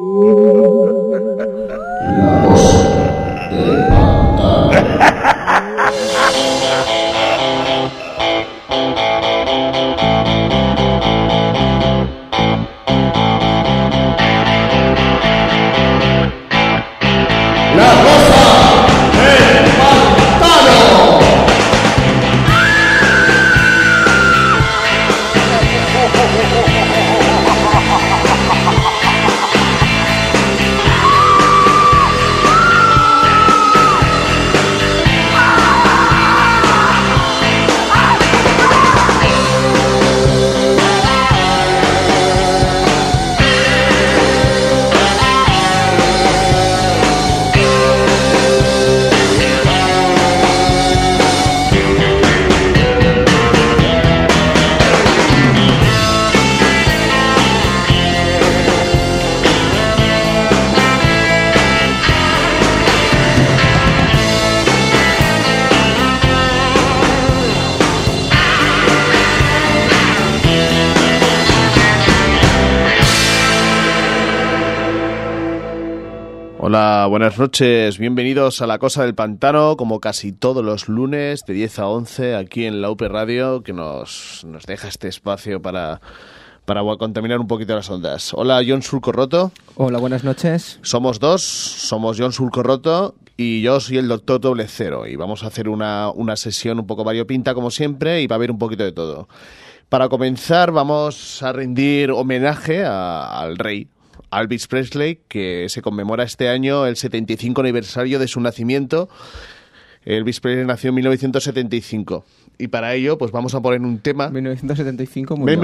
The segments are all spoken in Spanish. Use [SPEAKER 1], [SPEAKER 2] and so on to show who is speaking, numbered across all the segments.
[SPEAKER 1] Hola, buenas noches, bienvenidos a La Cosa del Pantano, como casi todos los lunes de 10 a 11 aquí en la UP Radio, que nos deja este espacio para contaminar un poquito las ondas. Hola, John Surcorroto.
[SPEAKER 2] Hola, buenas noches.
[SPEAKER 1] Somos dos, somos John Surcorroto y yo soy el Doctor Doble Cero, y vamos a hacer una sesión un poco variopinta como siempre y va a haber un poquito de todo. Para comenzar vamos a rendir homenaje al rey, Elvis Presley, que se conmemora este año el 75 aniversario de su nacimiento. Elvis Presley nació en 1975 y para ello pues vamos a poner un tema.
[SPEAKER 2] 1975 murió.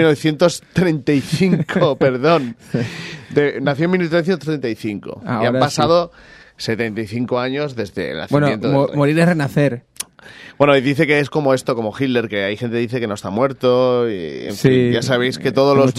[SPEAKER 1] 1935, perdón. Nació en 1935 y han pasado 75 años desde el nacimiento.
[SPEAKER 2] Bueno, morir es renacer.
[SPEAKER 1] Bueno, y dice que es como esto, como Hitler, que hay gente que dice que no está muerto, y en fin, ya sabéis que todos los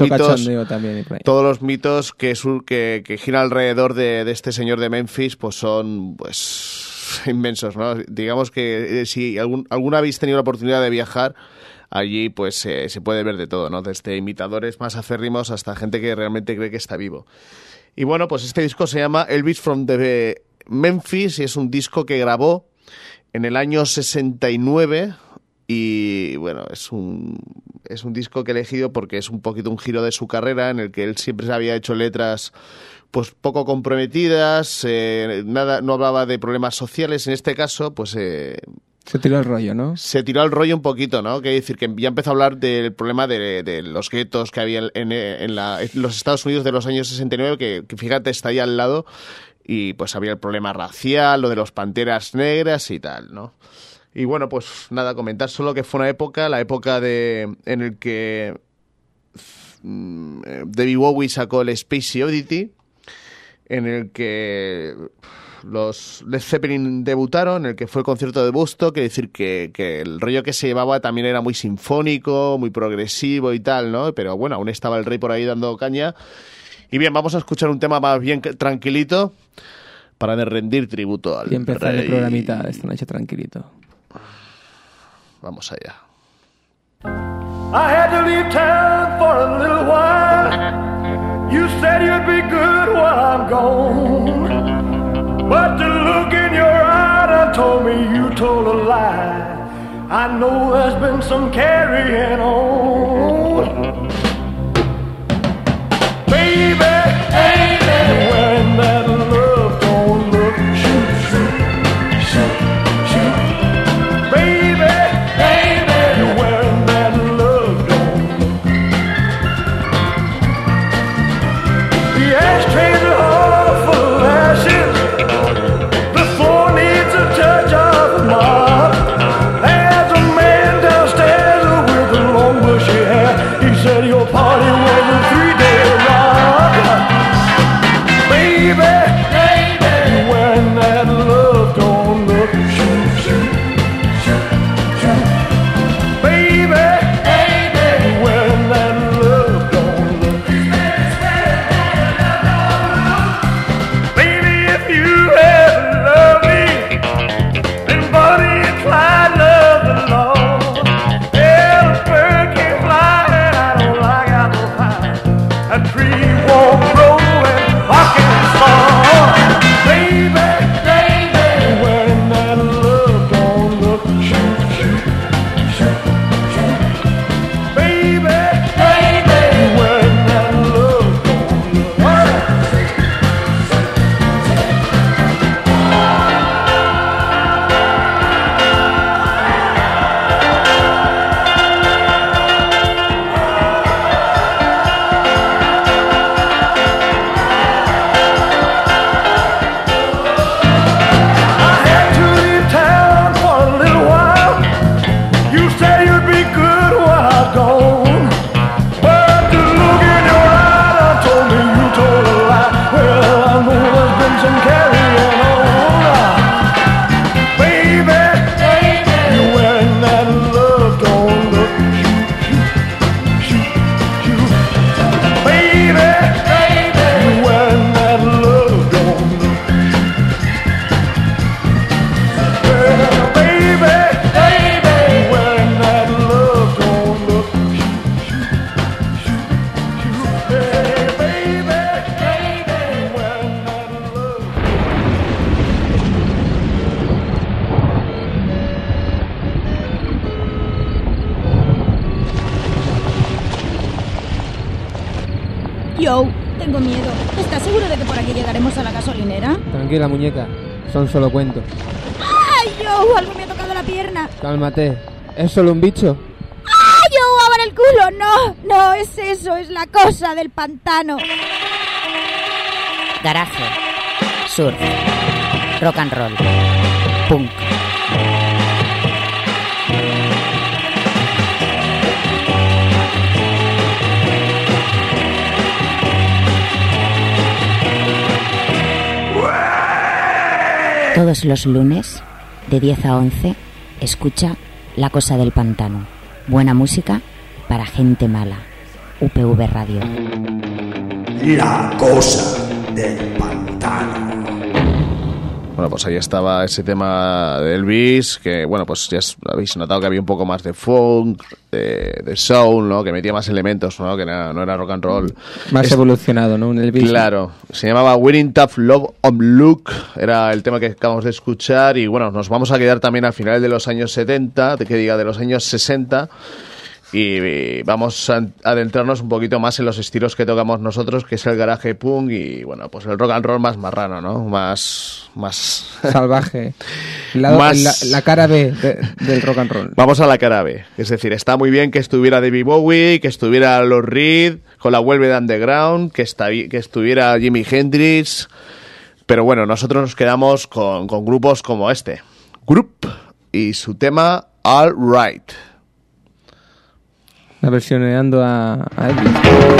[SPEAKER 1] mitos que giran alrededor de este señor de Memphis pues son inmensos, ¿no? Digamos que si alguna habéis tenido la oportunidad de viajar allí, pues se puede ver de todo, ¿no? Desde imitadores más acérrimos hasta gente que realmente cree que está vivo. Y bueno, pues este disco se llama Elvis from the Memphis y es un disco que grabó en el año 69 y bueno, es un disco que he elegido porque es un poquito un giro de su carrera en el que él siempre había hecho letras pues poco comprometidas, no hablaba de problemas sociales. En este caso pues
[SPEAKER 2] se tiró el rollo, ¿no?
[SPEAKER 1] Se tiró el rollo un poquito, ¿no? Quiere decir que ya empezó a hablar del problema de los guetos que había en los Estados Unidos de los años 69, que fíjate, está ahí al lado. Y pues había el problema racial, lo de los panteras negras y tal, ¿no? Y bueno, pues nada, comentar solo que fue una época, la época en el que David Bowie sacó el Space Oddity, en el que los Led Zeppelin debutaron, en el que fue el concierto de Woodstock, quiere decir que el rollo que se llevaba también era muy sinfónico, muy progresivo y tal, ¿no? Pero bueno, aún estaba el rey por ahí dando caña. Y bien, vamos a escuchar un tema más bien tranquilito para rendir tributo al rey.
[SPEAKER 2] Y empezar el programita esta noche tranquilito.
[SPEAKER 1] Vamos allá.
[SPEAKER 3] I had to leave town for a little while. You said you'd be good while I'm gone. But the look in your eye done told me you told a lie. I know there's been some carrying on. Baby, when that love don't look, shoot, shoot, shoot, shoot. Baby, when that love don't look. The ashtrays are all full of ashes. The floor needs a touch of a mop. There's a man downstairs with the long bushy hair. He said your party was a 3-day rock. Baby, when that love don't look, shoot, shoot, shoot, shoot. Baby, when that love don't look. Baby, if you ever love me, then Bonnie and Clyde love the Lord. Yeah, the bird can fly and I don't like apple pie. A tree won't grow and I can
[SPEAKER 4] Yo, tengo miedo. ¿Estás seguro de que por aquí llegaremos a la gasolinera?
[SPEAKER 2] Tranquila, muñeca. Son solo cuentos.
[SPEAKER 4] ¡Ay, yo! Algo me ha tocado la pierna.
[SPEAKER 2] Cálmate. ¿Es solo un bicho?
[SPEAKER 4] ¡Ay, yo! ¡Abre el culo! No, no es eso. Es la cosa del pantano.
[SPEAKER 5] Garaje. Surf. Rock and roll. Punk. Todos los lunes, de 10 a 11, escucha La Cosa del Pantano. Buena música para gente mala. UPV Radio.
[SPEAKER 6] La Cosa del Pantano.
[SPEAKER 1] Bueno, pues ahí estaba ese tema de Elvis, que bueno, pues ya habéis notado que había un poco más de funk, de soul, ¿no? Que metía más elementos, ¿no? Que no era rock and roll.
[SPEAKER 2] Más evolucionado, ¿no? Un Elvis.
[SPEAKER 1] Claro, se llamaba Winning Tough Love of Luke, era el tema que acabamos de escuchar, y bueno, nos vamos a quedar también al final de los años 70, de los años 60, y vamos a adentrarnos un poquito más en los estilos que tocamos nosotros, que es el garaje punk y bueno, pues el rock and roll más marrano, ¿no? Más
[SPEAKER 2] salvaje. La cara B del rock and roll.
[SPEAKER 1] Vamos a la cara B. Es decir, está muy bien que estuviera David Bowie, que estuviera Lou Reed con la Velvet Underground, que estuviera Jimi Hendrix, pero bueno, nosotros nos quedamos con grupos como este. Group y su tema All Right.
[SPEAKER 2] La versioneando a Elvis.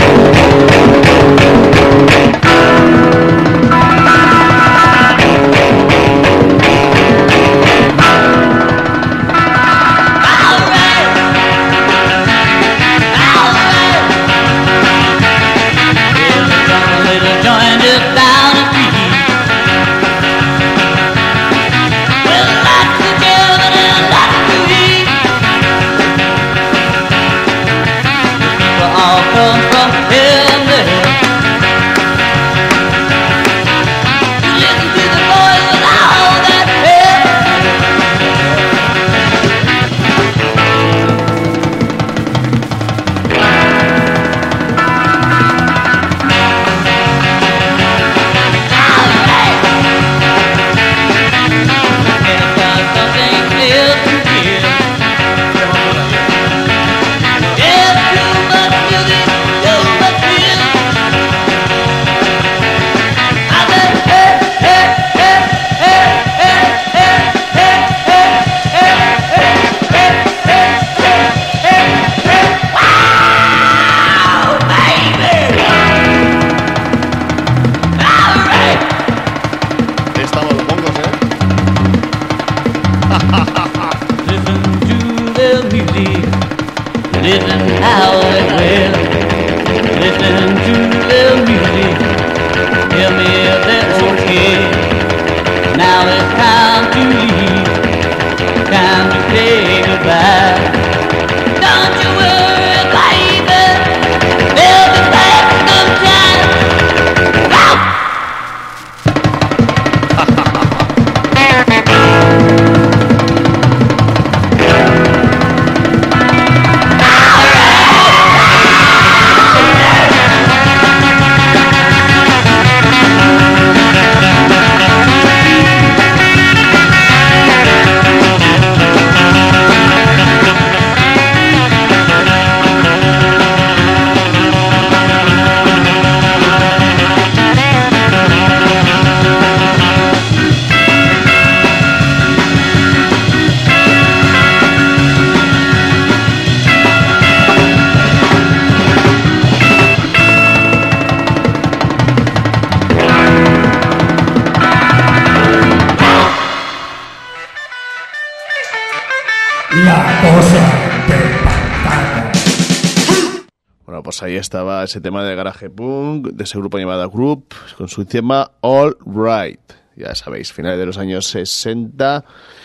[SPEAKER 1] Pues ahí estaba ese tema de garaje punk, de ese grupo llamado Group, con su tema All Right. Ya sabéis, finales de los años 60.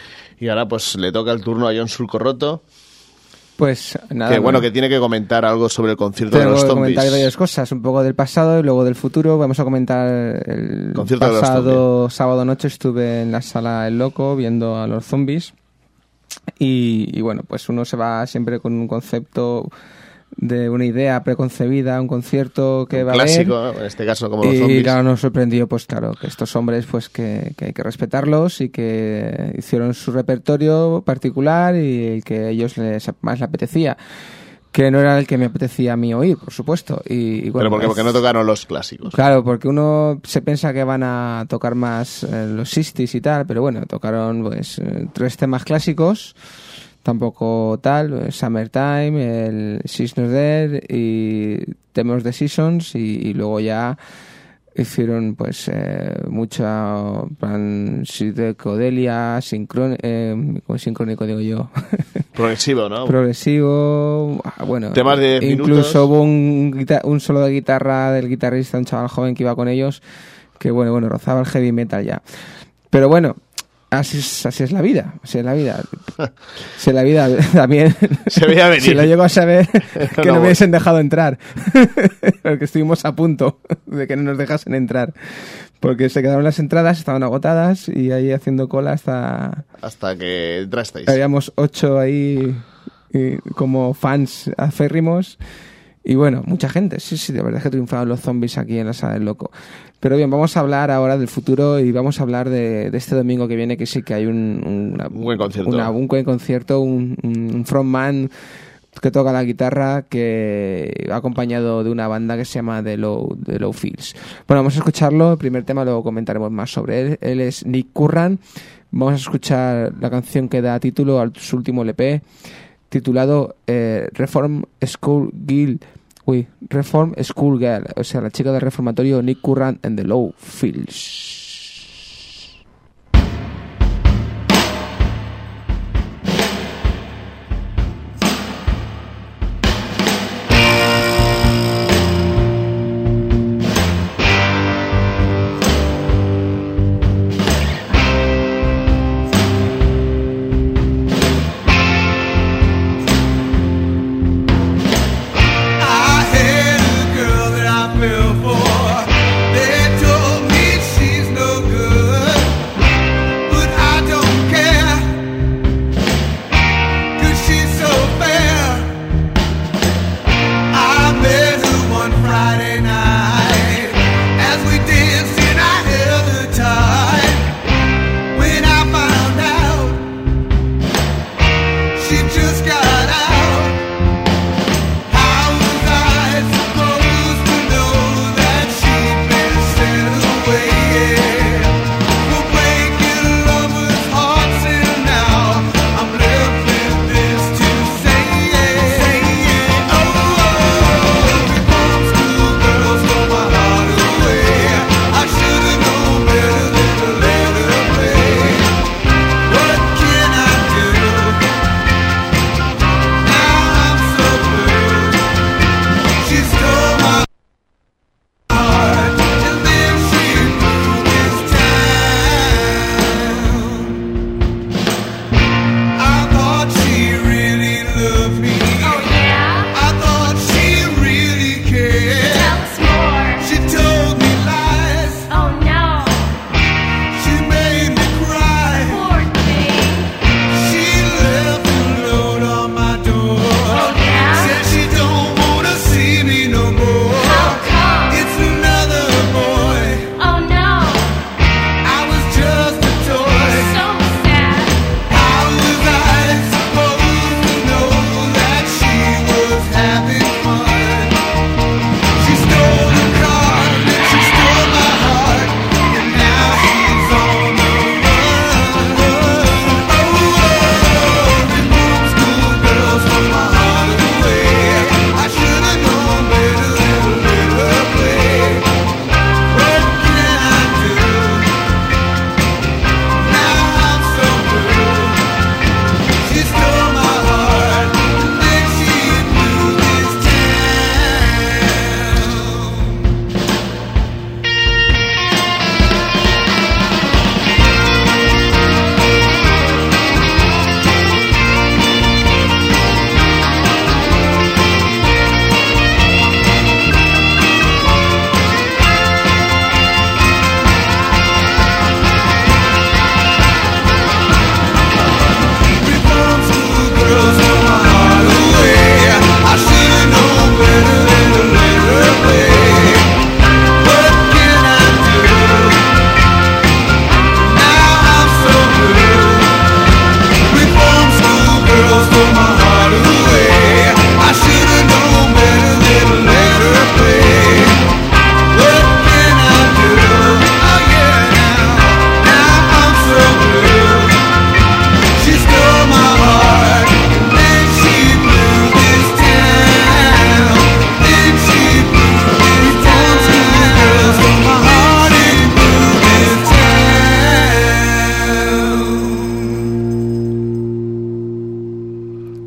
[SPEAKER 1] Y ahora pues le toca el turno a John Surcorroto.
[SPEAKER 2] Pues nada.
[SPEAKER 1] Que tiene que comentar algo sobre el concierto de los Zombies.
[SPEAKER 2] Tengo que comentar varias cosas, un poco del pasado y luego del futuro. Vamos a comentar el
[SPEAKER 1] concierto
[SPEAKER 2] pasado sábado noche estuve en la sala El Loco viendo a los Zombies. Y bueno, pues uno se va siempre con un concepto una idea preconcebida, un concierto que va
[SPEAKER 1] clásico,
[SPEAKER 2] a haber.
[SPEAKER 1] ¿no? En este caso como los zombies.
[SPEAKER 2] Y claro, nos sorprendió, pues claro, que estos hombres, pues que hay que respetarlos y que hicieron su repertorio particular y el que a ellos más les apetecía. Que no era el que me apetecía a mí oír, por supuesto. Y bueno,
[SPEAKER 1] pero porque no tocaron los clásicos.
[SPEAKER 2] Claro, porque uno se piensa que van a tocar más los 60s y tal, pero bueno, tocaron pues 3 temas clásicos, tampoco tal, Summertime, el She's Not There y Temas de Seasons y luego ya hicieron pues mucha psicodelia, sincrónico digo yo.
[SPEAKER 1] Progresivo, ¿no?
[SPEAKER 2] Progresivo, bueno,
[SPEAKER 1] temas de 10
[SPEAKER 2] incluso minutos. Hubo un solo de guitarra del guitarrista, un chaval joven que iba con ellos, que bueno, rozaba el heavy metal ya. Pero bueno, así es la vida, así es la vida. Si la vida también
[SPEAKER 1] se veía venir.
[SPEAKER 2] Si lo llego a saber que no me hubiesen dejado entrar. Porque estuvimos a punto de que no nos dejasen entrar. Porque se quedaron las entradas, estaban agotadas y ahí haciendo cola hasta
[SPEAKER 1] que entrasteis.
[SPEAKER 2] Habíamos 8 ahí como fans aférrimos. Y bueno, mucha gente, sí, de verdad que triunfaron los zombies aquí en la Sala del Loco. Pero bien, vamos a hablar ahora del futuro y vamos a hablar de este domingo que viene, que sí que hay un
[SPEAKER 1] buen concierto.
[SPEAKER 2] Un buen concierto, un frontman que toca la guitarra, que ha acompañado de una banda que se llama The Low Fields. Bueno, vamos a escucharlo, el primer tema, luego comentaremos más sobre él. Él es Nick Curran. Vamos a escuchar la canción que da título a su último LP, titulado Reform School Girl, o sea, la chica del reformatorio Nick Curran and the Low Fields.
[SPEAKER 7] They told me she's no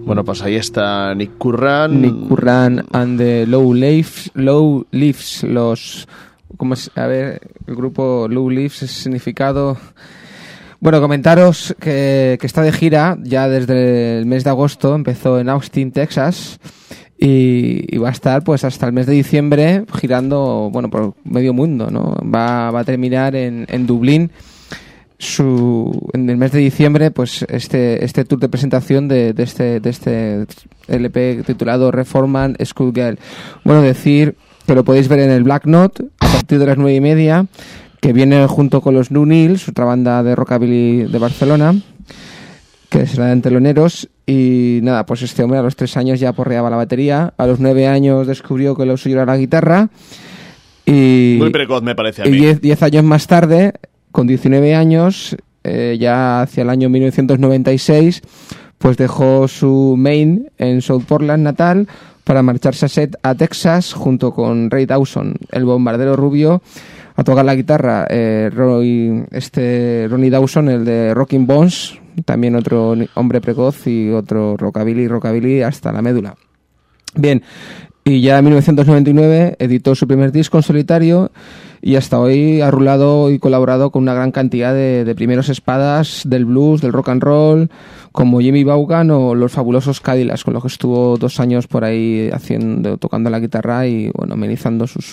[SPEAKER 1] Bueno, pues ahí está Nick Curran.
[SPEAKER 2] Nick Curran and the Low Leaves, los... ¿Cómo es? A ver, el grupo Low Leaves, es significado... Bueno, comentaros que está de gira ya desde el mes de agosto, empezó en Austin, Texas, y va a estar pues hasta el mes de diciembre girando, bueno, por medio mundo, ¿no? Va a terminar en Dublín en el mes de diciembre, pues este tour de presentación de este LP titulado Reform Schoolgirl. Bueno, decir que lo podéis ver en el Black Note a partir de las 9:30, que viene junto con los New Nils, otra banda de rockabilly de Barcelona, que será en teloneros. Y nada, pues este hombre a los 3 años ya porreaba la batería, a los 9 años descubrió que lo suyo era la guitarra, y
[SPEAKER 1] muy precoz me parece a mí.
[SPEAKER 2] Y 10 años más tarde, con 19 años, ya hacia el año 1996, pues dejó su main en South Portland natal para marcharse a Texas junto con Ray Dawson, el bombardero rubio, a tocar la guitarra. Ronnie Dawson, el de Rockin' Bones, también otro hombre precoz y otro rockabilly hasta la médula. Bien, y ya en 1999 editó su primer disco en solitario y hasta hoy ha rulado y colaborado con una gran cantidad de primeros espadas del blues, del rock and roll, como Jimmy Vaughan o los fabulosos Cadillacs, con los que estuvo 2 años por ahí tocando la guitarra y bueno, amenizando sus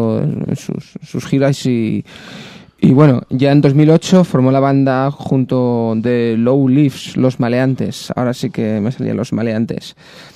[SPEAKER 2] giras y bueno, ya en 2008 formó la banda junto de Low Leaves, Los Maleantes. Ahora sí que me salían Los Maleantes.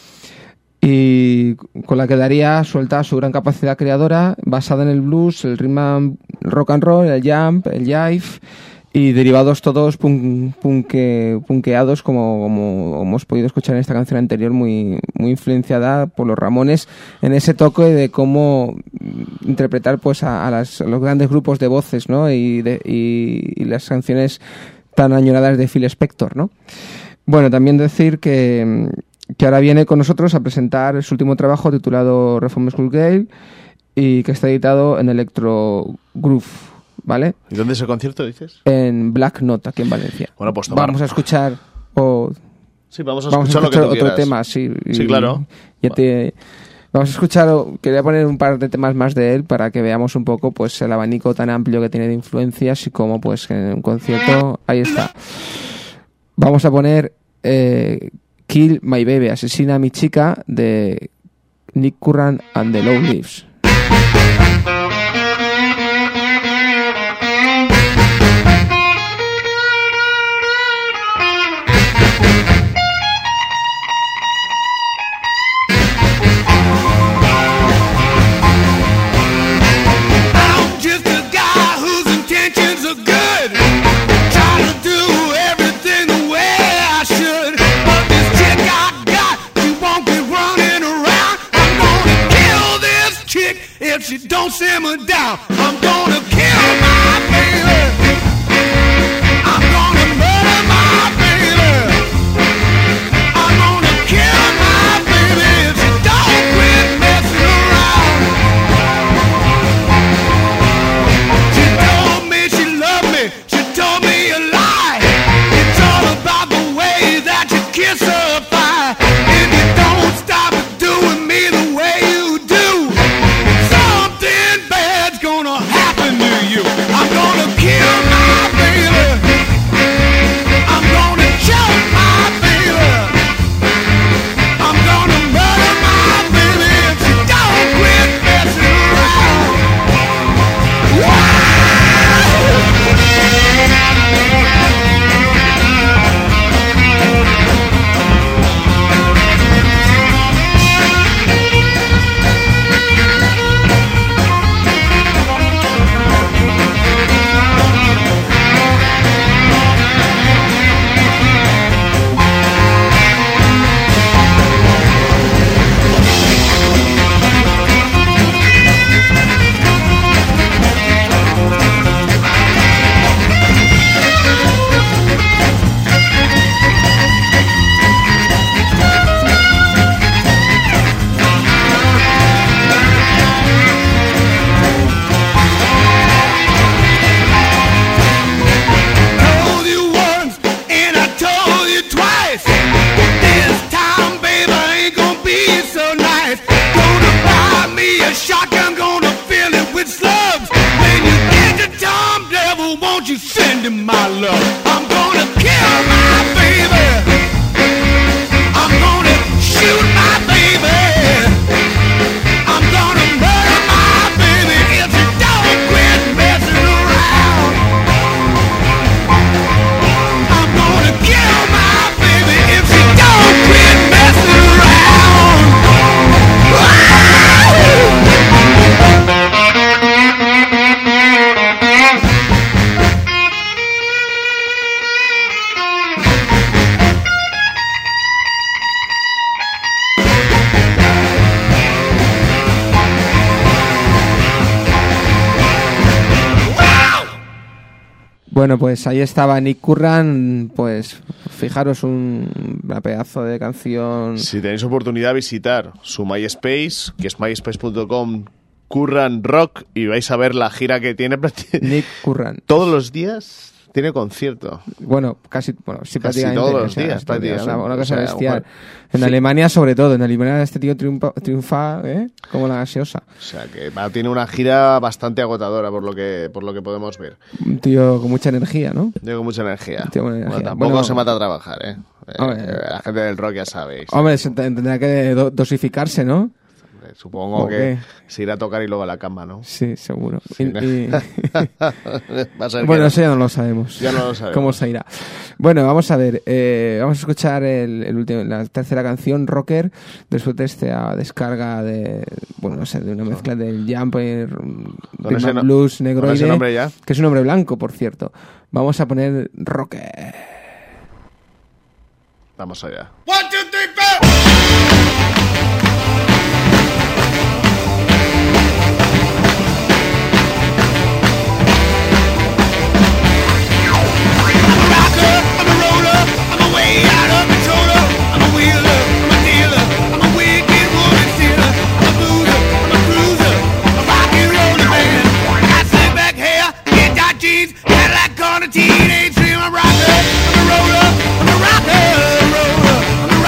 [SPEAKER 2] Y con la que daría suelta su gran capacidad creadora, basada en el blues, el rhythm and rock and roll, el jump, el jive y derivados todos punkeados, como hemos podido escuchar en esta canción anterior, muy influenciada por los Ramones, en ese toque de cómo interpretar pues a los grandes grupos de voces, ¿no? y las canciones tan añoradas de Phil Spector, ¿no? Bueno, también decir que ahora viene con nosotros a presentar su último trabajo titulado Reform Schoolgirl y que está editado en Electro Groove, ¿vale?
[SPEAKER 1] ¿Y dónde es el concierto, dices?
[SPEAKER 2] En Black Note, aquí en Valencia.
[SPEAKER 1] Bueno, pues tomar.
[SPEAKER 2] Vamos a escuchar...
[SPEAKER 1] Sí, vamos a escuchar lo que tú
[SPEAKER 2] otro
[SPEAKER 1] quieras.
[SPEAKER 2] tema, sí.
[SPEAKER 1] Sí, claro.
[SPEAKER 2] Vamos a escuchar... Quería poner un par de temas más de él para que veamos un poco pues el abanico tan amplio que tiene de influencias y cómo pues en un concierto... Ahí está. Vamos a poner... Kill My Baby, Asesina a mi chica, de Nick Curran and the Low Leaves.
[SPEAKER 7] If she don't simmer down, I'm gonna kill my baby. I'm gonna murder my baby. I'm gonna kill my baby if she don't quit messing around. She told me she loved me, she told me a lie. It's all about the way that you kiss her thigh. If you don't stop doing me the way you do, something bad's gonna happen to you.
[SPEAKER 2] Bueno, pues ahí estaba Nick Curran, pues fijaros una pedazo de canción.
[SPEAKER 1] Si tenéis oportunidad, visitar su MySpace, que es myspace.com Curran Rock, y vais a ver la gira que tiene.
[SPEAKER 2] Nick Curran.
[SPEAKER 1] Todos los días tiene concierto.
[SPEAKER 2] Bueno, sí,
[SPEAKER 1] Casi
[SPEAKER 2] prácticamente.
[SPEAKER 1] todos los días, prácticamente.
[SPEAKER 2] Una cosa bestial.
[SPEAKER 1] Bueno,
[SPEAKER 2] en Alemania, sobre todo. En Alemania este tío triunfa como la gaseosa.
[SPEAKER 1] O sea, que tiene una gira bastante agotadora, por lo que podemos ver.
[SPEAKER 2] Un tío con mucha energía, ¿no?
[SPEAKER 1] Tengo mucha energía.
[SPEAKER 2] Tío con energía.
[SPEAKER 1] Bueno, tampoco
[SPEAKER 2] Bueno,
[SPEAKER 1] se mata a trabajar, ¿eh?
[SPEAKER 2] Hombre.
[SPEAKER 1] La gente del rock ya sabéis.
[SPEAKER 2] Hombre, tendrá que dosificarse, ¿no?
[SPEAKER 1] Supongo que se irá a tocar y luego a la cama, ¿no?
[SPEAKER 2] Sí, seguro.
[SPEAKER 1] Sí,
[SPEAKER 2] bueno,
[SPEAKER 1] no.
[SPEAKER 2] eso ya no lo sabemos.
[SPEAKER 1] Ya no lo sabemos.
[SPEAKER 2] ¿Cómo se irá? Bueno, vamos a ver. Vamos a escuchar la tercera canción, Rocker, después de esta descarga de una mezcla del Jumper, Rhythm and Blues, Negroide,
[SPEAKER 1] ese nombre ya.
[SPEAKER 2] que es un hombre blanco, por cierto. Vamos a poner Rocker.
[SPEAKER 1] Vamos allá.
[SPEAKER 7] 1, 2, 3, 4. Teenage dream, I'm a rocker, I'm a roller, I'm a rocker, I'm a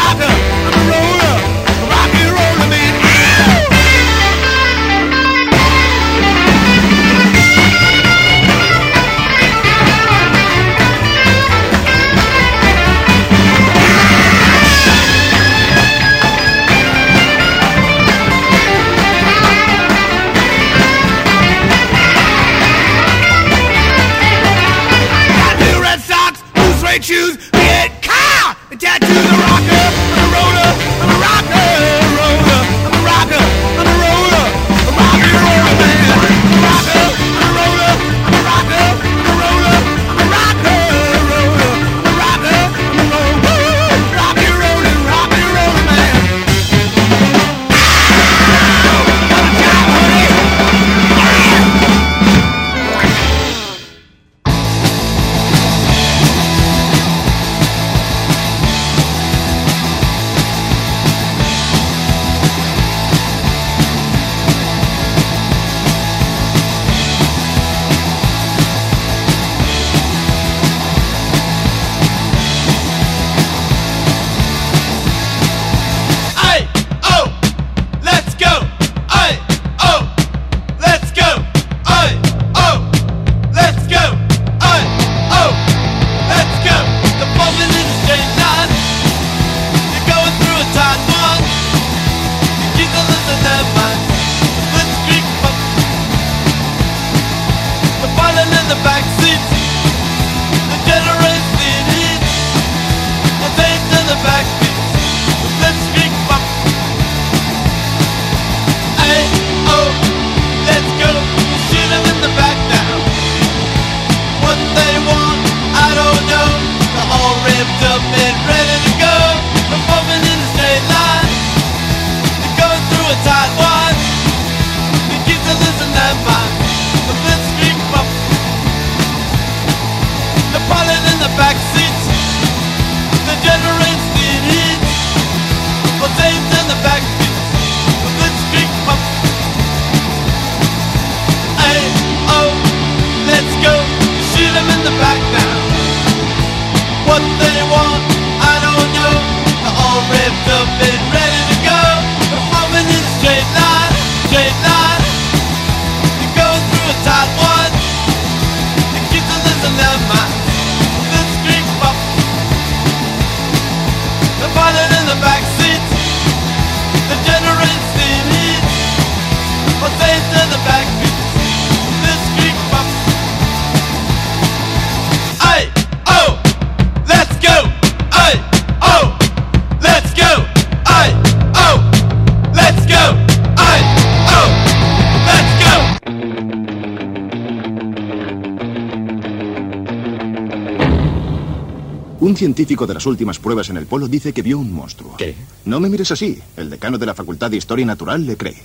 [SPEAKER 8] Un científico de las últimas pruebas en el polo dice que vio un monstruo.
[SPEAKER 9] ¿Qué?
[SPEAKER 8] No me mires así. El decano de la Facultad de Historia Natural le cree.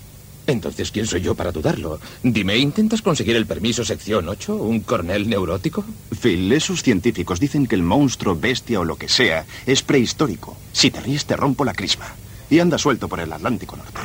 [SPEAKER 9] Entonces, ¿quién soy yo para dudarlo? Dime, ¿intentas conseguir el permiso sección 8? ¿Un coronel neurótico?
[SPEAKER 8] Phil, esos científicos dicen que el monstruo, bestia o lo que sea es prehistórico. Si te ríes, te rompo la crisma. Y anda suelto por el Atlántico Norte.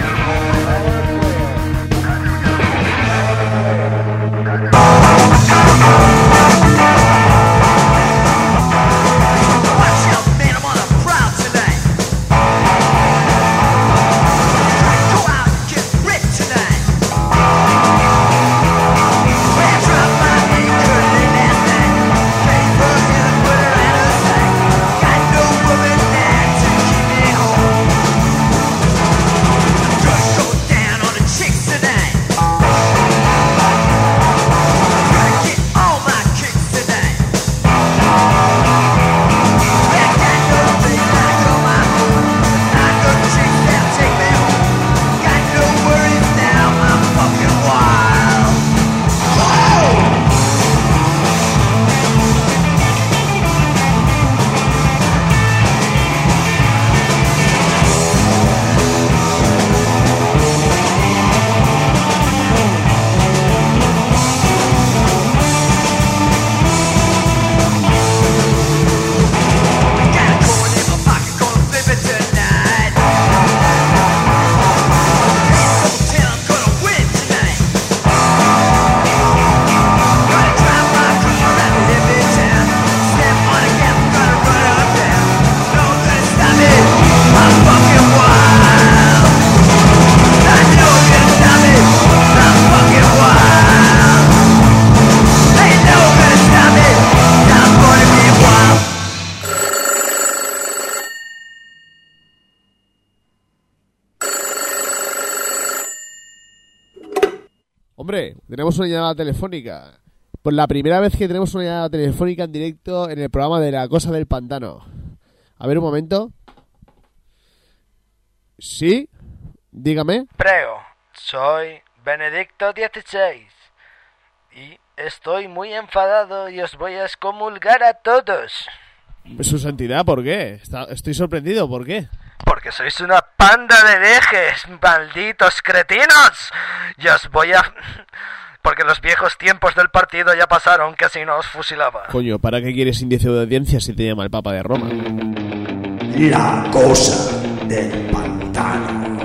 [SPEAKER 1] Hombre, tenemos una llamada telefónica. Por la primera vez que tenemos una llamada telefónica en directo en el programa de La Cosa del Pantano. A ver, un momento. ¿Sí? Dígame.
[SPEAKER 10] Prego, soy Benedicto XVI y estoy muy enfadado y os voy a excomulgar a todos.
[SPEAKER 1] Su santidad, ¿por qué? Estoy sorprendido, ¿por qué?
[SPEAKER 10] Porque sois una panda de herejes, malditos cretinos. Y os voy a... Porque los viejos tiempos del partido ya pasaron, que así no os fusilaba.
[SPEAKER 1] Coño, ¿para qué quieres índice de audiencia si te llama el Papa de Roma?
[SPEAKER 6] La Cosa del Pantano.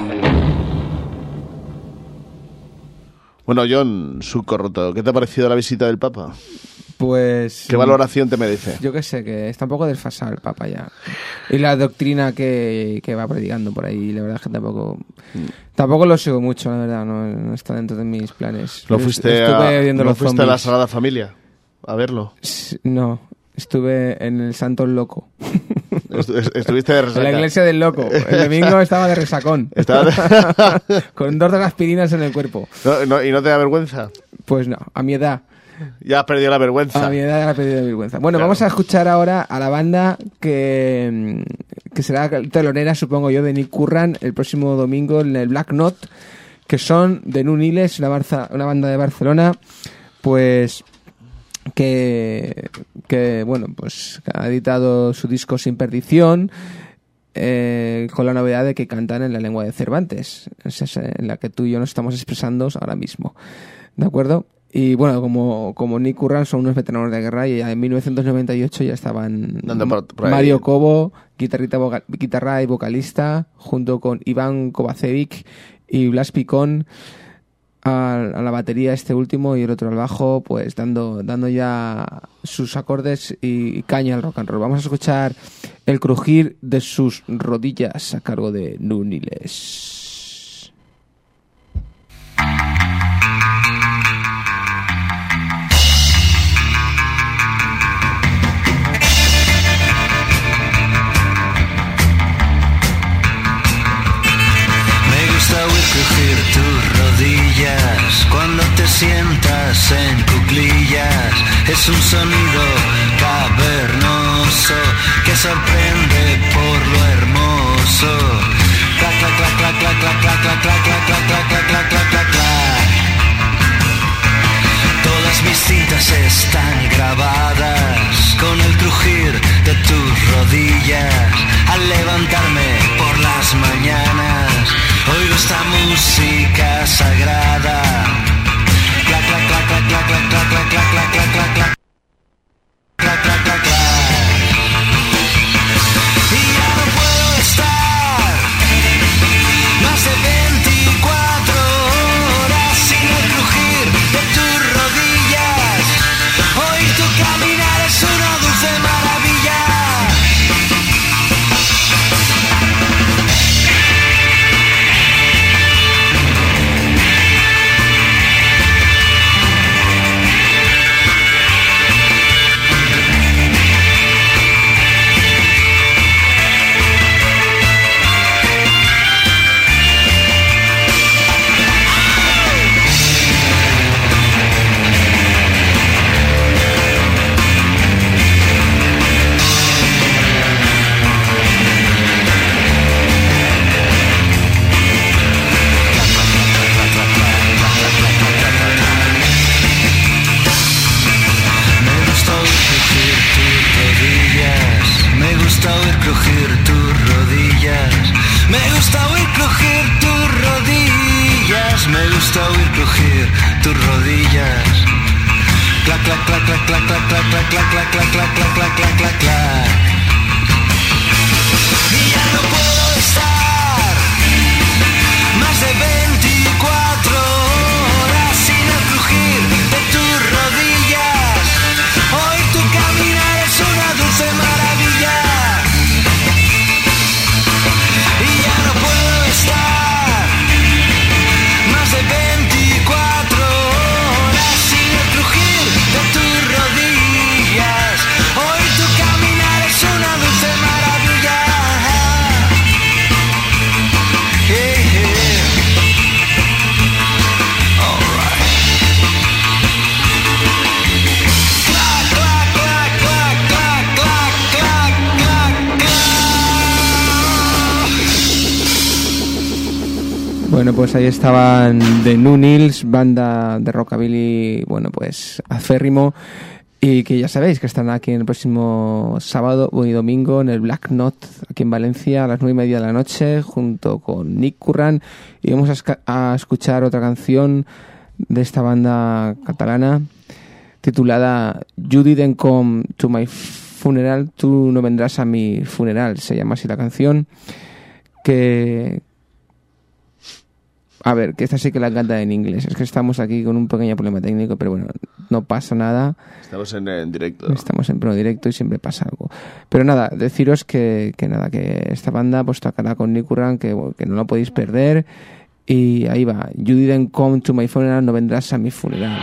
[SPEAKER 1] Bueno, John Sucorroto, ¿qué te ha parecido la visita del Papa?
[SPEAKER 2] Pues...
[SPEAKER 1] ¿Qué valoración te merece?
[SPEAKER 2] Yo qué sé, que está un poco desfasado el Papa ya. Y la doctrina que va predicando por ahí, la verdad es que tampoco lo sigo mucho, la verdad, no está dentro de mis planes.
[SPEAKER 1] ¿No fuiste a la Sagrada Familia a verlo?
[SPEAKER 2] No, estuve en el Santo Loco.
[SPEAKER 1] Estuviste de resaca.
[SPEAKER 2] En la iglesia del Loco. El domingo estaba de resacón. Con 2 aspirinas en el cuerpo.
[SPEAKER 1] ¿Y no te da vergüenza?
[SPEAKER 2] Pues no, a mi edad.
[SPEAKER 1] Ya has perdido la vergüenza.
[SPEAKER 2] A mi edad ya he perdido la vergüenza. Bueno, claro. Vamos a escuchar ahora a la banda que será telonera, supongo yo, de Nick Curran el próximo domingo en el Black Knot, que son de Nuniles, una banda de Barcelona, pues que bueno, pues ha editado su disco Sin Perdición, con la novedad de que cantan en la lengua de Cervantes, esa en la que tú y yo nos estamos expresando ahora mismo, ¿de acuerdo? Y bueno, como Nick Curran son unos veteranos de guerra, y ya en 1998 ya estaban por Mario Cobo, guitarra y vocalista, junto con Iván Kovacevic y Blas Picón a la batería, este último, y el otro al bajo, pues dando ya sus acordes y caña al rock and roll. Vamos a escuchar El crujir de sus rodillas a cargo de Nuniles.
[SPEAKER 11] Crujir tus rodillas cuando te sientas en cuclillas. Es un sonido cavernoso que sorprende por lo hermoso. Clac, clac, clac, clac, clac, clac, clac, clac, clac, clac, clac, clac, clac, clac, clac, clac, clac. Todas mis cintas están grabadas con el crujir de tus rodillas. Al levantarme por las mañanas oigo esta música tus rodillas. Clac, clac, clac, clac, clac, clac, clac, clac, clac, clac, clac, clac, clac, clac, clac, clac, clac. Y ya no puedo estar más de 24 horas sin el crujir de tus rodillas. Hoy tu caminar es una dulce maravilla. Y ya no puedo estar más de 24 horas sin el crujir de tus rodillas. Hoy tu caminar es una dulce maravilla. Hey, hey. All right. Clac, clac, clac, clac, clac, clac, clac, clac.
[SPEAKER 2] Bueno, pues ahí estaban The New Nils, banda de rockabilly, bueno, pues acérrimo, y que ya sabéis que están aquí el próximo sábado y domingo en el Black Knot, aquí en Valencia, a las 9:30 de la noche, junto con Nick Curran, y vamos a escuchar otra canción de esta banda catalana, titulada You Didn't Come to My Funeral, tú no vendrás a mi funeral, se llama así la canción, que... A ver, que esta sí que la canta en inglés. Es que estamos aquí con un pequeño problema técnico, pero bueno, no pasa nada.
[SPEAKER 1] Estamos en directo.
[SPEAKER 2] Estamos en pleno directo y siempre pasa algo. Pero nada, deciros que esta banda pues tocará con Nick Curran, que no lo podéis perder. Y ahí va. You didn't come to my funeral, no vendrás a mi funeral.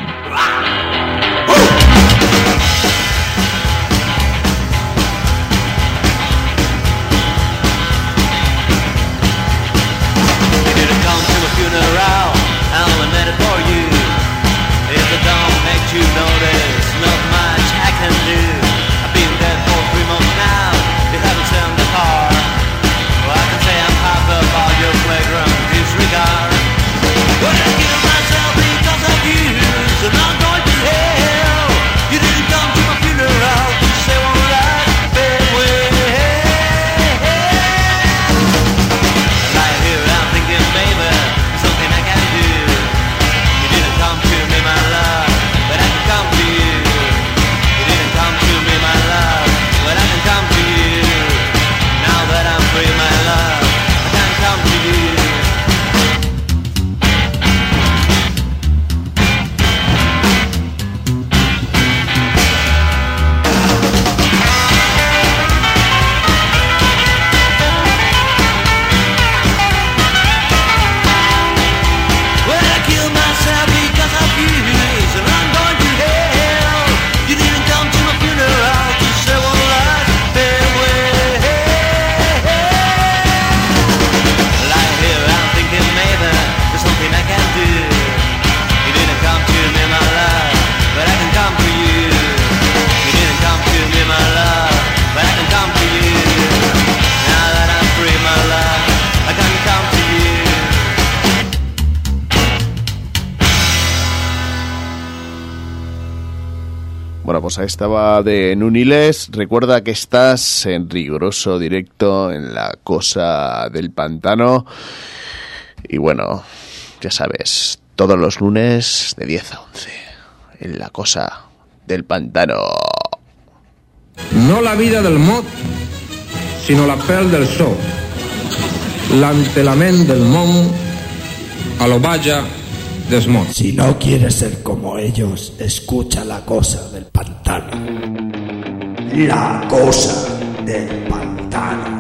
[SPEAKER 12] You notice not much I can do. I've been dead for 3 months now. You haven't seen the car. Well, I can say I'm half about your flagrant disregard. But I kill myself because of you, so now I'm going to hell. You didn't come to my funeral to say one last farewell. I lie here, I'm thinking maybe there's something I can do. You didn't come to me, my love. But I can come to you. You didn't come to me, my love. But I can come to you. Now that I'm free, my love, I can come to you. Well, I killed myself because of you. So I'm going to hell. You didn't come to my funeral to say one last farewell. Lie here, I'm thinking maybe there's something I can do. You didn't come to me, my love, but I can come to you. You didn't come to me, my love, but I can come to you. Now that I'm free, my love, I can come to you.
[SPEAKER 1] Bueno, pues ahí estaba de Nuniles. Recuerda que estás en riguroso directo en La Cosa del Pantano. Y bueno, ya sabes, todos los lunes de 10 a 11 en La Cosa del Pantano.
[SPEAKER 13] No la vida del mot, sinó la pèl del so. L'entelament del món a l'ovalla des mots.
[SPEAKER 6] Si no quieres ser como ellos, escucha La Cosa del Pantano. La Cosa del Pantano.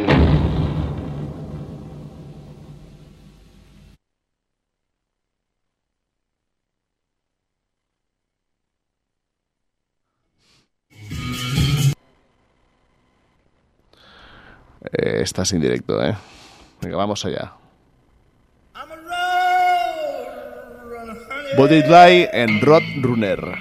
[SPEAKER 1] Estás en directo, ¿eh? Venga, vamos allá. Body Lie en Road Runner.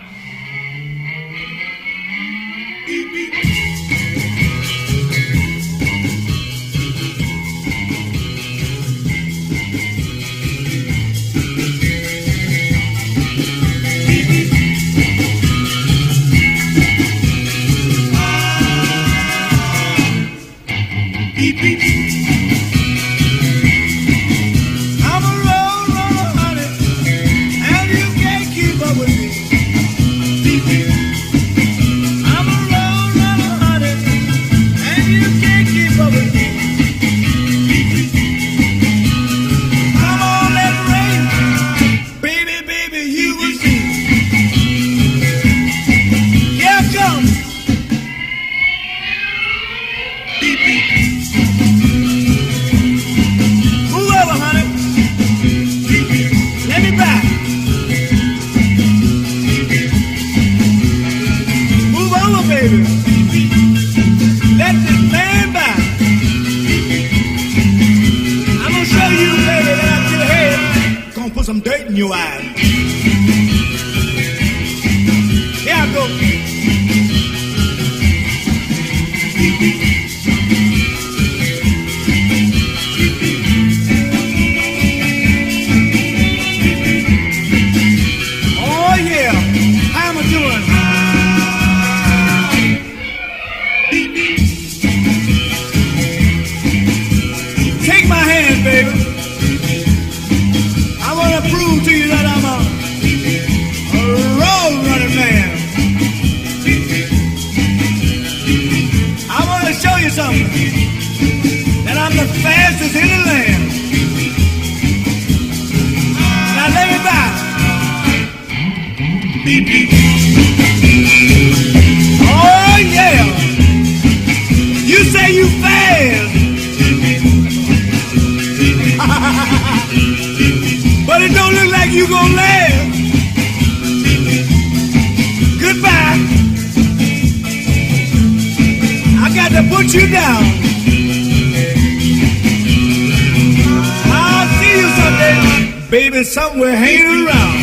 [SPEAKER 7] I'm a road runner, honey, and you get
[SPEAKER 3] will see. Here comes. Beep, beep. Move over, honey. Let me back. Move over, baby. Let this man back. I'm gonna show you, baby, that I get ahead. Gonna put some dirt in your eyes. Here I go. Oh yeah, how am I doing? Take my hand, baby. I want to prove to you that I'm a road running man. I want to show you something. That I'm the fastest in the land. Now let me buy. Beep, beep. Oh yeah. You say you fast. But it don't look like you gonna last. Goodbye. I got to put you down. I'll see you someday, baby, somewhere hanging around.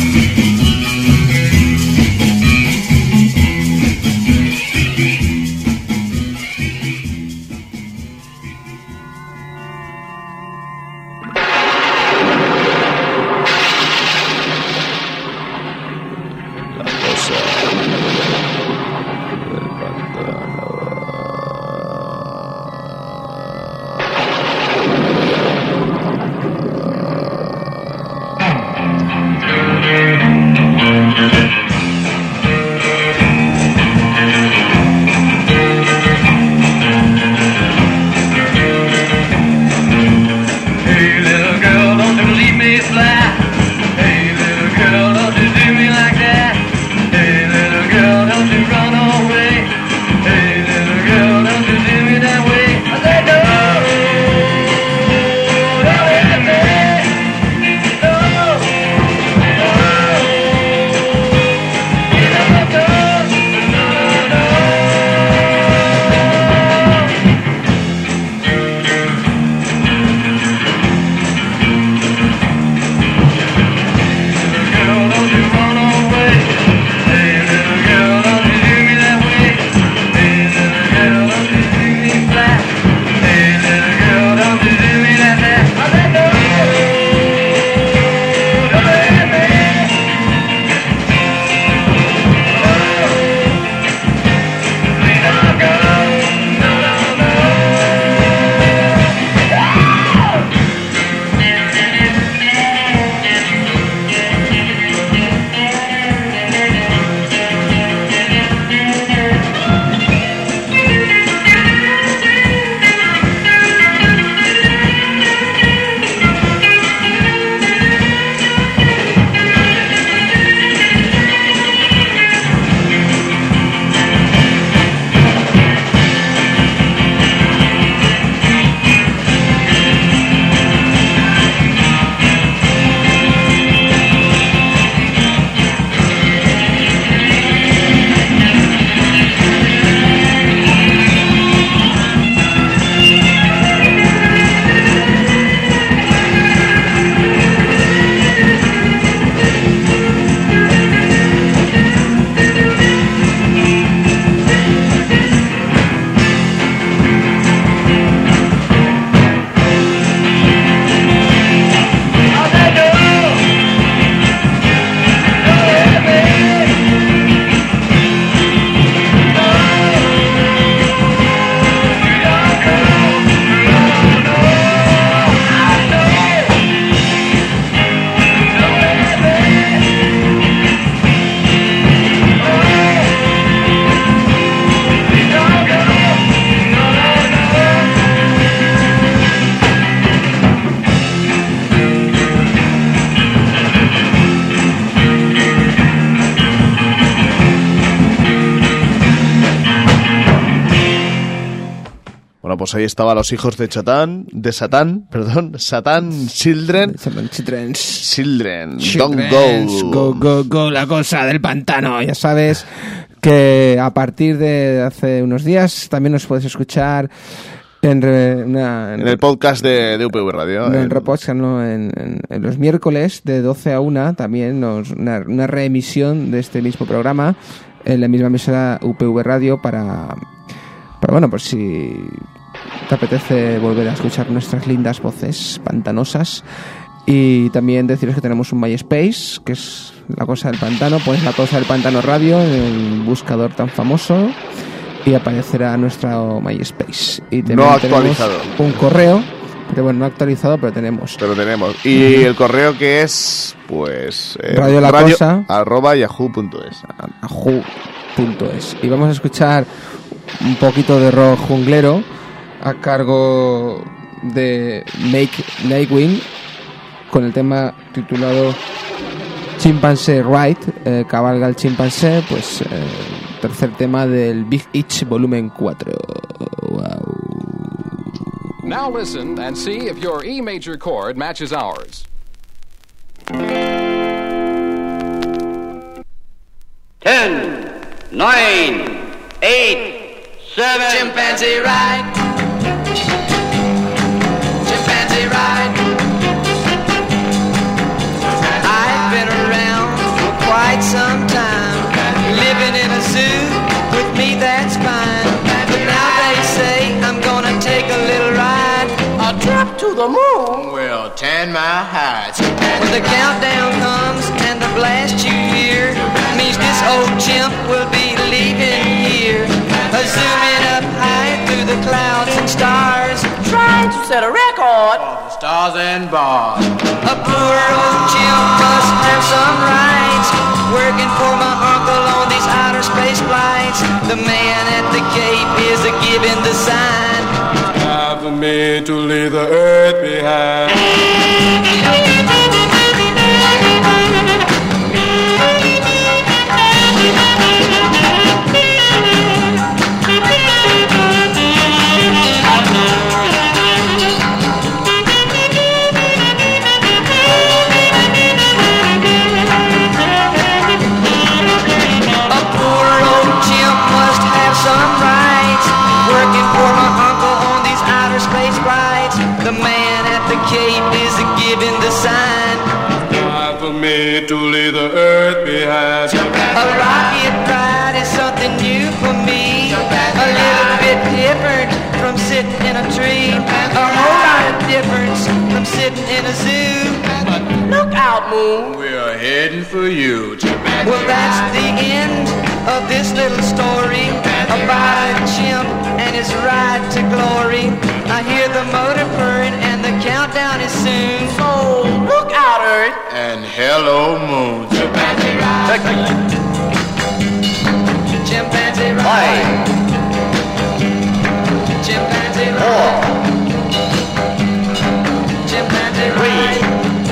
[SPEAKER 1] pues ahí estaban los hijos de Satán, Children, Don't Go,
[SPEAKER 2] la cosa del pantano. Ya sabes que a partir de hace unos días también nos puedes escuchar en el
[SPEAKER 1] podcast de UPV Radio.
[SPEAKER 2] En Repodcast, ¿no? En los miércoles de 12 a 1 también una reemisión de este mismo programa en la misma emisora UPV Radio para bueno, por si te apetece volver a escuchar nuestras lindas voces pantanosas. Y también deciros que tenemos un MySpace, que es La Cosa del Pantano. Pones La Cosa del Pantano Radio en el buscador tan famoso y aparecerá nuestro MySpace. Y
[SPEAKER 1] no actualizado.
[SPEAKER 2] Un correo, pero bueno, no actualizado, pero tenemos.
[SPEAKER 1] Y el correo que es, pues...
[SPEAKER 2] radio@yahoo.es. Yahoo.es. Y vamos a escuchar un poquito de rock junglero a cargo de Make Nightwing con el tema titulado Chimpanzee Ride, cabalga el chimpancé, pues tercer tema del Big Itch volumen 4. Wow.
[SPEAKER 14] Now listen and see if your E major chord matches ours.
[SPEAKER 15] 10, 9, 8, 7. Chimpanzee ride. Chimpanzee ride. I've been around for quite some time, living in a zoo, with me that's fine. But now they say I'm gonna take a little ride, a trip to the moon will tan my hides. When the countdown comes and the blast you hear means this old chimp will be leaving here, zooming up high through the clouds and stars, trying to set a record of stars and bars. A poor old chimp must have some rights, working for my uncle on these outer space flights. The man at the Cape is a giving the sign, time for me to leave the earth behind. The man at the Cape is giving the sign, time for me to leave the earth behind. A rocket ride is something new for me, a little bit different from sitting in a tree, a whole lot of difference from sitting in a zoo. But look out, Moon, we're heading for you. Well, that's the end of this little story about a chimp and his ride to glory. I hear the motor purring and the countdown is soon. So look out, Earth, and hello, Moon. Chimpanzee ride. Chimpanzee ride. Chimpanzee ride. Chimpanzee ride.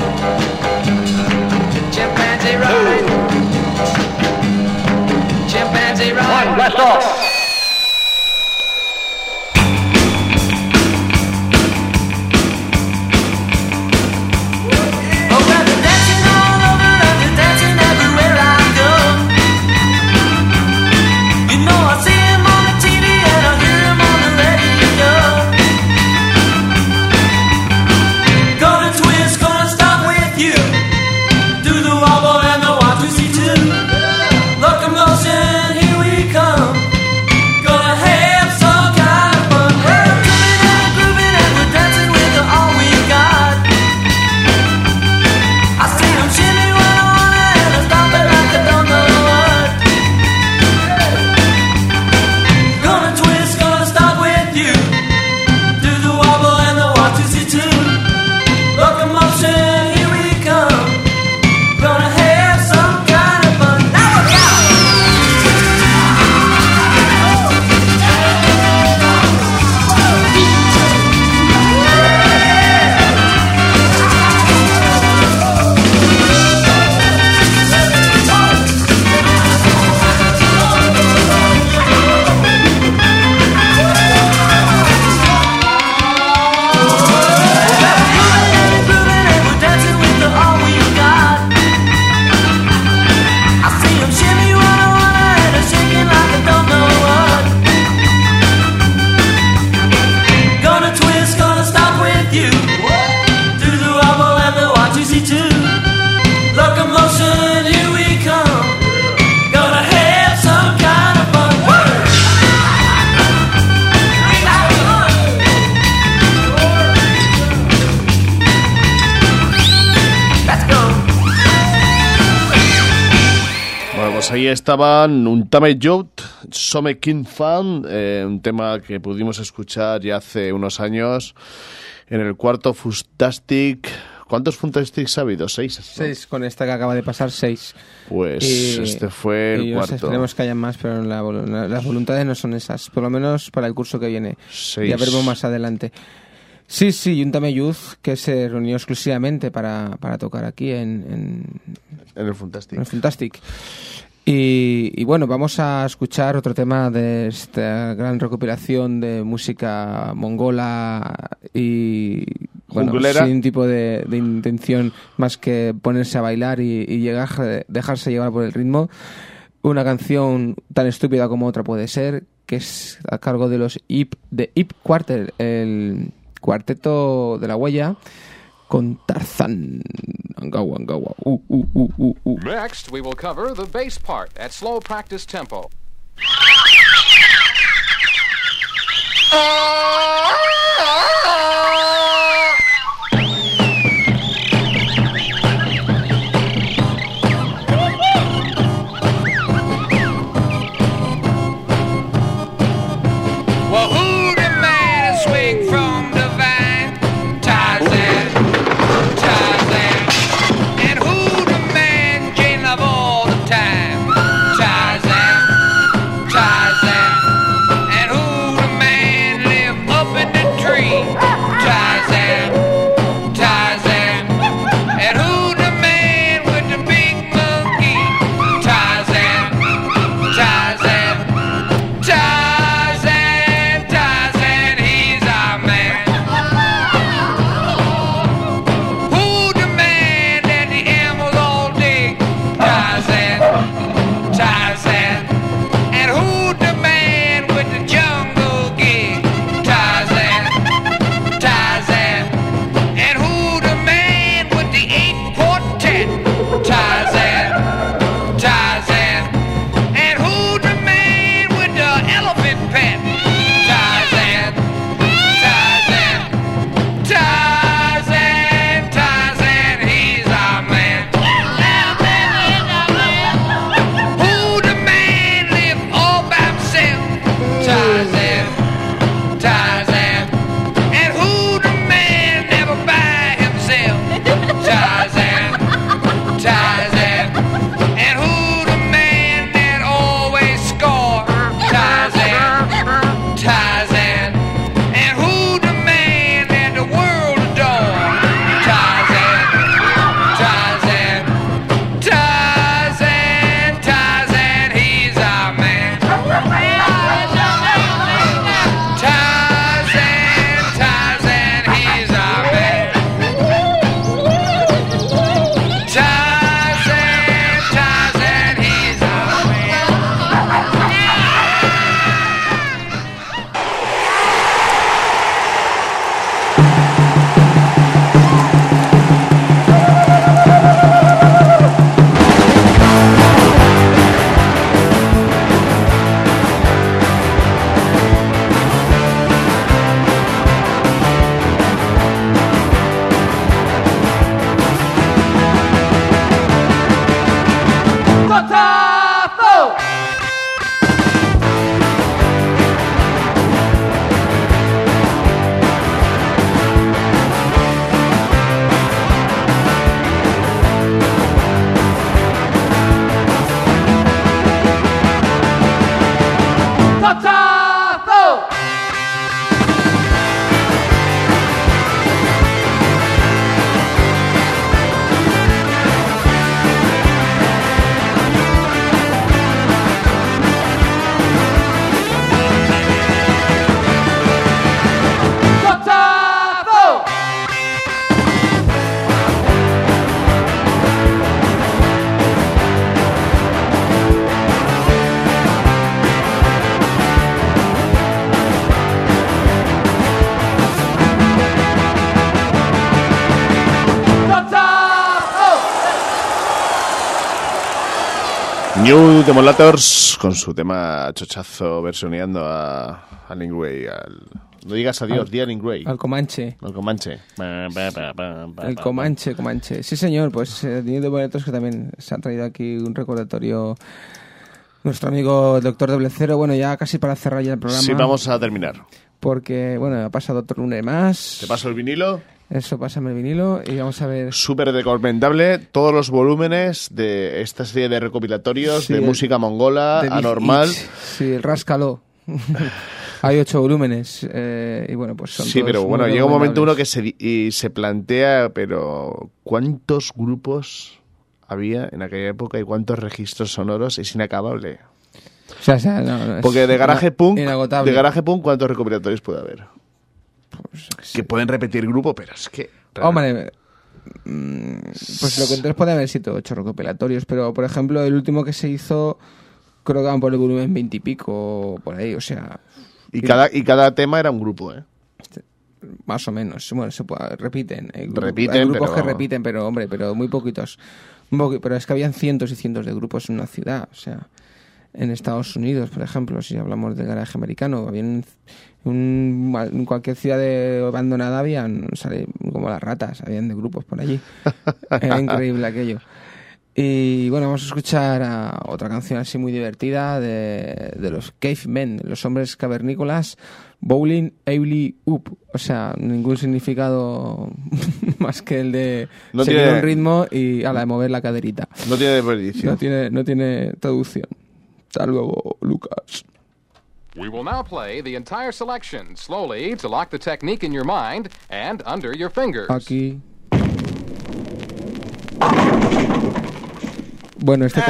[SPEAKER 15] Chimpanzee ride. Chimpanzee ride. Blast off.
[SPEAKER 1] Bueno, pues ahí estaban Untame Youth, Some King Fan, un tema que pudimos escuchar ya hace unos años en el cuarto Fantastic. ¿Cuántos Fantastics ha habido? 6. ¿No?
[SPEAKER 2] 6, con esta que acaba de pasar 6.
[SPEAKER 1] Pues este fue el cuarto.
[SPEAKER 2] Esperemos que hayan más, pero las voluntades no son esas, por lo menos para el curso que viene.
[SPEAKER 1] 6.
[SPEAKER 2] Ya veremos más adelante. Sí, Untame Youth, que se reunió exclusivamente para tocar aquí en
[SPEAKER 1] el Fantastic.
[SPEAKER 2] En el Fantastic. Y bueno, vamos a escuchar otro tema de esta gran recopilación de música mongola y bueno,
[SPEAKER 1] Jungulera.
[SPEAKER 2] sin tipo de intención más que ponerse a bailar y dejarse llevar por el ritmo. Una canción tan estúpida como otra puede ser, que es a cargo de los Ip Quartet, el cuarteto de la huella, con Tarzan. Angawa, angawa.
[SPEAKER 14] Next, we will cover the bass part at slow practice tempo.
[SPEAKER 11] Well, who the man is swing from the vine? Tarzan, Tarzan. And who the man can love all the time? Tarzan, Tarzan. And who the man live up in the tree? Tarzan, Tarzan. And who the man with the big monkey? Tarzan, Tarzan, Tarzan.
[SPEAKER 1] New Demolators con su tema chochazo versioneando a Lingway, al No digas adiós, Dianing Gray.
[SPEAKER 2] Al Comanche.
[SPEAKER 1] Al Comanche.
[SPEAKER 2] El Comanche. Sí, señor, pues teniendo boletos que también se ha traído aquí un recordatorio nuestro amigo Doctor Doble Cero. Bueno, ya casi para cerrar ya el programa.
[SPEAKER 1] Sí, vamos a terminar.
[SPEAKER 2] Porque, bueno, ha pasado otro lunes más.
[SPEAKER 1] ¿Te paso el vinilo?
[SPEAKER 2] Eso, pásame el vinilo y vamos a ver...
[SPEAKER 1] Súper recomendable todos los volúmenes de esta serie de recopilatorios de música mongola,
[SPEAKER 2] de
[SPEAKER 1] anormal.
[SPEAKER 2] Sí, ráscalo. Hay 8 volúmenes y bueno, pues son
[SPEAKER 1] sí,
[SPEAKER 2] todos
[SPEAKER 1] pero bueno,
[SPEAKER 2] muy
[SPEAKER 1] llega un momento uno que
[SPEAKER 2] recomendables.
[SPEAKER 1] se plantea, pero ¿cuántos grupos había en aquella época y cuántos registros sonoros? Es inacabable.
[SPEAKER 2] O sea, no,
[SPEAKER 1] porque de Garage Punk,
[SPEAKER 2] inagotable.
[SPEAKER 1] ¿cuántos recopilatorios puede haber? Pues, que pueden repetir grupo, pero es que...
[SPEAKER 2] Hombre, pues lo que entonces puede haber sido 8 recopilatorios, pero por ejemplo el último que se hizo creo que van por el volumen 20 y pico por ahí, o sea...
[SPEAKER 1] Y cada tema era un grupo, ¿eh?
[SPEAKER 2] Más o menos, bueno, repiten. Hay grupos
[SPEAKER 1] pero...
[SPEAKER 2] que repiten, pero hombre, pero muy poquitos. Pero es que habían cientos y cientos de grupos en una ciudad, o sea... En Estados Unidos, por ejemplo, si hablamos del garaje americano, habían en cualquier ciudad abandonada habían como las ratas, habían de grupos por allí. Era increíble aquello. Y bueno, vamos a escuchar a otra canción así muy divertida de los Cavemen, los hombres cavernícolas, Bowling Alley Up. O sea, ningún significado más que el de seguir un ritmo y a la de mover la caderita.
[SPEAKER 1] No tiene desperdicio.
[SPEAKER 2] No tiene traducción. Hasta luego, Lucas.
[SPEAKER 14] We will now play the entire selection slowly to lock the technique in your mind and under your fingers.
[SPEAKER 2] Aquí. Bueno, este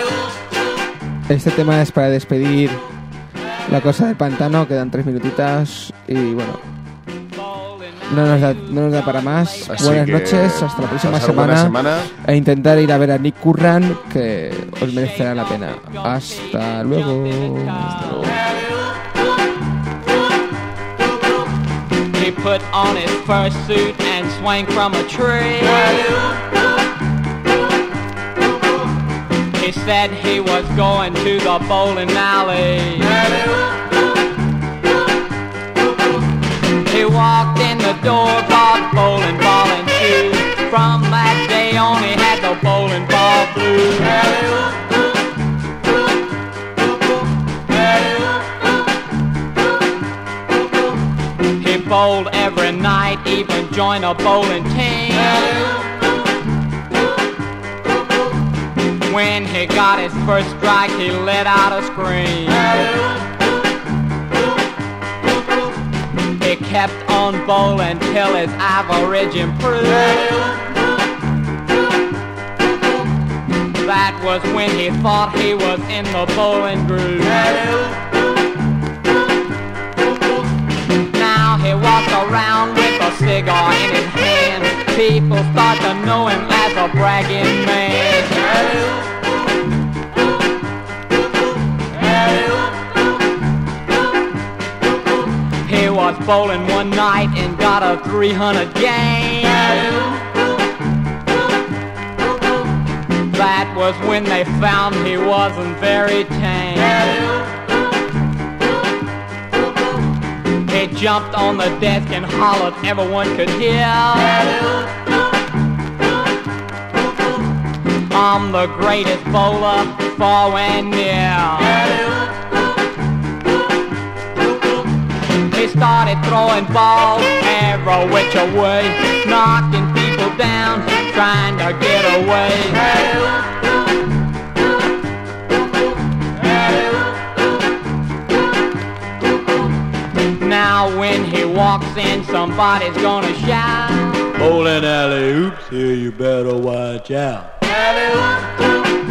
[SPEAKER 2] tema es para despedir La Cosa del Pantano. Quedan 3 minutitas y bueno, no nos da para más.
[SPEAKER 1] Así
[SPEAKER 2] buenas noches, hasta la próxima semana. E intentar ir a ver a Nick Curran, que os merecerá la pena. Hasta luego.
[SPEAKER 16] He put on his first suit and swung from a tree. He said he was going to the bowling alley. He walked in the door, bought bowling ball and shoes. From that day on, he had the bowling ball blues. He bowled every night, even joined a bowling team. When he got his first strike, he let out a scream. He kept on bowling till his average improved. That was when he thought he was in the bowling groove. Now he walks around with a cigar in his hand. People start to know him as a bragging man. He was bowling one night and got a 300 game. That was when they found he wasn't very tame. He jumped on the desk and hollered, everyone could hear. I'm the greatest bowler, far and near. He started throwing balls every which way, knocking people down, trying to get away. Now when he walks in, somebody's gonna shout,
[SPEAKER 6] bowling alley, oops, here you better watch out.